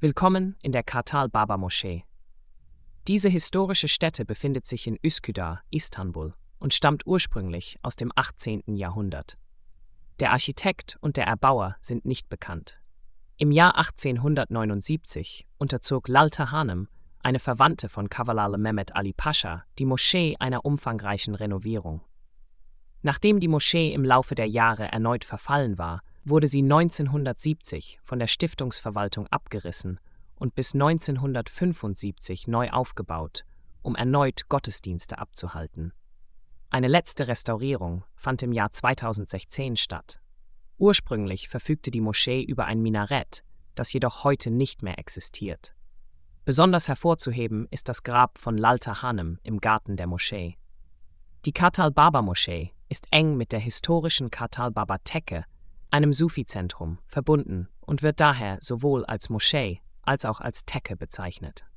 Willkommen in der Kartal Baba Moschee. Diese historische Stätte befindet sich in Üsküdar, Istanbul und stammt ursprünglich aus dem 18. Jahrhundert. Der Architekt und der Erbauer sind nicht bekannt. Im Jahr 1879 unterzog Lalta Hanım, eine Verwandte von Kavalale Mehmet Ali Pascha, die Moschee einer umfangreichen Renovierung. Nachdem die Moschee im Laufe der Jahre erneut verfallen war, wurde sie 1970 von der Stiftungsverwaltung abgerissen und bis 1975 neu aufgebaut, um erneut Gottesdienste abzuhalten. Eine letzte Restaurierung fand im Jahr 2016 statt. Ursprünglich verfügte die Moschee über ein Minarett, das jedoch heute nicht mehr existiert. Besonders hervorzuheben ist das Grab von Lalta Hanım im Garten der Moschee. Die Kartal Baba Moschee ist eng mit der historischen Kartal Baba Tekke, einem Sufi-Zentrum, verbunden und wird daher sowohl als Moschee als auch als Tekke bezeichnet.